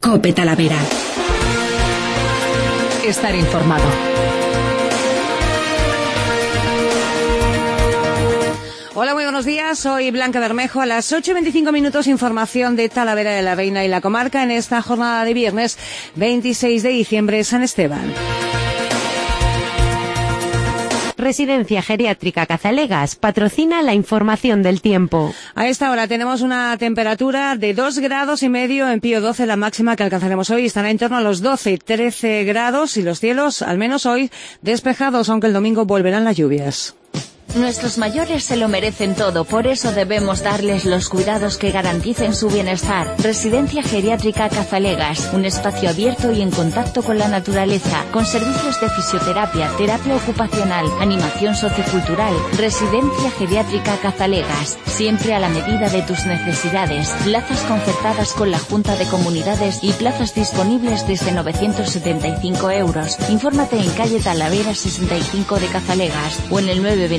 COPE Talavera. Estar informado. Hola, muy buenos días. Soy Blanca Bermejo. A las 8:25 minutos, información de Talavera de la Reina y la comarca en esta jornada de viernes 26 de diciembre, San Esteban. Residencia Geriátrica Cazalegas patrocina la información del tiempo. A esta hora tenemos una temperatura de 2,5 grados en Pío XII, la máxima que alcanzaremos hoy. Estará en torno a los 12-13 grados y los cielos, al menos hoy, despejados, aunque el domingo volverán las lluvias. Nuestros mayores se lo merecen todo, por eso debemos darles los cuidados que garanticen su bienestar. Residencia Geriátrica Cazalegas, un espacio abierto y en contacto con la naturaleza, con servicios de fisioterapia, terapia ocupacional, animación sociocultural. Residencia Geriátrica Cazalegas, siempre a la medida de tus necesidades. Plazas concertadas con la Junta de Comunidades y plazas disponibles desde 975 euros. Infórmate en calle Talavera 65 de Cazalegas o en el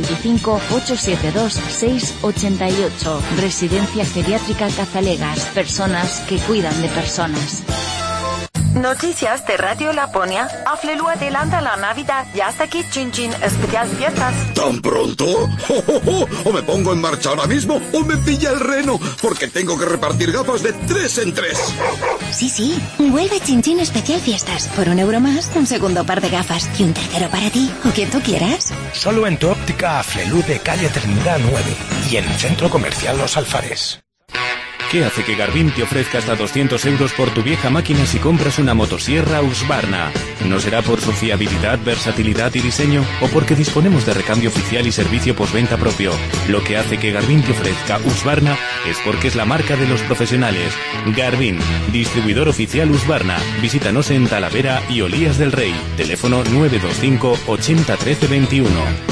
925-872-688. Residencia Geriátrica Cazalegas. Personas que cuidan de personas. Noticias de Radio Laponia. Aflelu adelanta la Navidad. Ya está aquí Chin Chin Especial Fiestas. ¿Tan pronto? O me pongo en marcha ahora mismo o me pilla el reno, porque tengo que repartir gafas de 3 en 3. Sí, vuelve Chin Chin Especial Fiestas. Por €1 más, un segundo par de gafas y un tercero para ti, o quien tú quieras. Solo en tu óptica Aflelu de calle Trinidad 9 y en el Centro Comercial Los Alfares. ¿Qué hace que Garvin te ofrezca hasta 200 euros por tu vieja máquina si compras una motosierra Husqvarna? ¿No será por su fiabilidad, versatilidad y diseño? ¿O porque disponemos de recambio oficial y servicio postventa propio? Lo que hace que Garvin te ofrezca Husqvarna es porque es la marca de los profesionales. Garvin, distribuidor oficial Husqvarna. Visítanos en Talavera y Olías del Rey. Teléfono 925 80 13 21.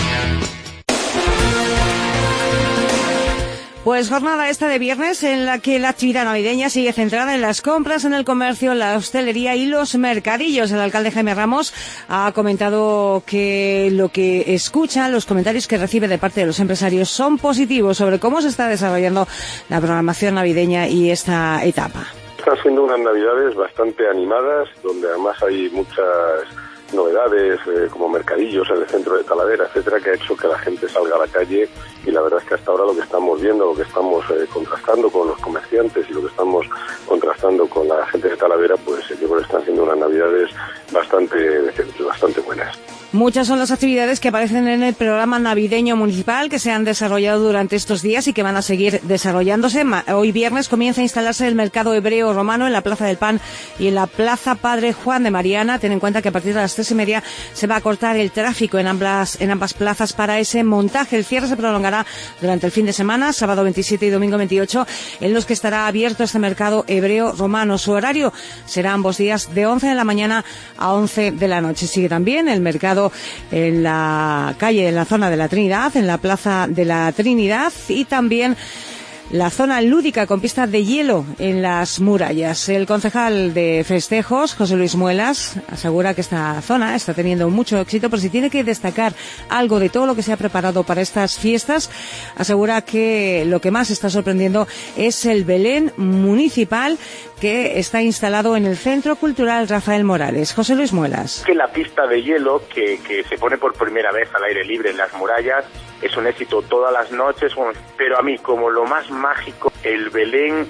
Pues jornada esta de viernes en la que la actividad navideña sigue centrada en las compras, en el comercio, la hostelería y los mercadillos. El alcalde Jaime Ramos ha comentado que lo que escucha, los comentarios que recibe de parte de los empresarios son positivos sobre cómo se está desarrollando la programación navideña y esta etapa. Están siendo unas navidades bastante animadas, donde además hay muchas novedades como mercadillos en el centro de Talavera, etcétera, que ha hecho que la gente salga a la calle, y la verdad es que hasta ahora lo que estamos viendo, lo que estamos contrastando con los comerciantes y lo que estamos contrastando con la gente de Talavera, pues yo creo que están siendo unas navidades bastante buenas. Muchas son las actividades que aparecen en el programa navideño municipal que se han desarrollado durante estos días y que van a seguir desarrollándose. Hoy viernes comienza a instalarse el mercado hebreo romano en la Plaza del Pan y en la Plaza Padre Juan de Mariana. Ten en cuenta que a partir de las 3:30 se va a cortar el tráfico en ambas plazas para ese montaje. El cierre se prolongará durante el fin de semana, sábado 27 y domingo 28, en los que estará abierto este mercado hebreo romano. Su horario será ambos días de 11 de la mañana a 11 de la noche. Sigue también el mercado en la calle, en la zona de la Trinidad, en la Plaza de la Trinidad, y también la zona lúdica con pista de hielo en las murallas. El concejal de festejos, José Luis Muelas, asegura que esta zona está teniendo mucho éxito, pero si tiene que destacar algo de todo lo que se ha preparado para estas fiestas, asegura que lo que más está sorprendiendo es el Belén municipal que está instalado en el Centro Cultural Rafael Morales. José Luis Muelas. Que la pista de hielo que se pone por primera vez al aire libre en las murallas es un éxito todas las noches, pero a mí como lo más mágico, el Belén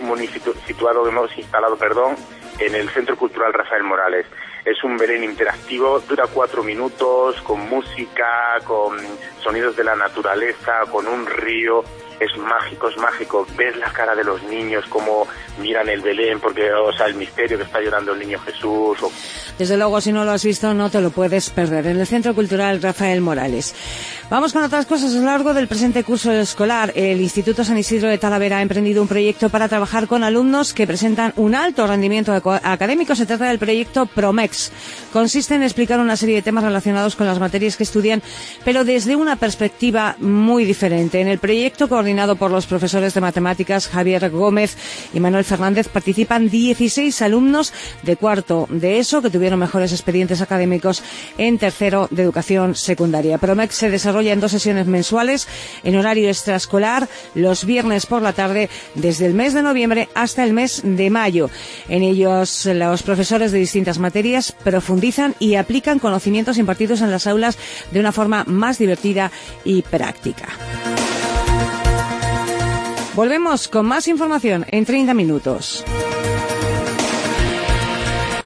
instalado en el Centro Cultural Rafael Morales. Es un Belén interactivo, dura 4 minutos, con música, con sonidos de la naturaleza, con un río. Es mágico. Ves la cara de los niños, cómo miran el Belén, porque, el misterio que está llorando el niño Jesús. Desde luego, si no lo has visto, no te lo puedes perder. En el Centro Cultural Rafael Morales. Vamos con otras cosas. A lo largo del presente curso escolar, el Instituto San Isidro de Talavera ha emprendido un proyecto para trabajar con alumnos que presentan un alto rendimiento académico. Se trata del proyecto Promex. Consiste en explicar una serie de temas relacionados con las materias que estudian, pero desde una perspectiva muy diferente. En el proyecto coordinado por los profesores de matemáticas Javier Gómez y Manuel Fernández, participan 16 alumnos de cuarto de ESO que tuvieron mejores expedientes académicos en tercero de educación secundaria. PROMEC se desarrolla en 2 sesiones mensuales en horario extraescolar los viernes por la tarde desde el mes de noviembre hasta el mes de mayo. En ellos los profesores de distintas materias profundizan y aplican conocimientos impartidos en las aulas de una forma más divertida y práctica. Volvemos con más información en 30 minutos.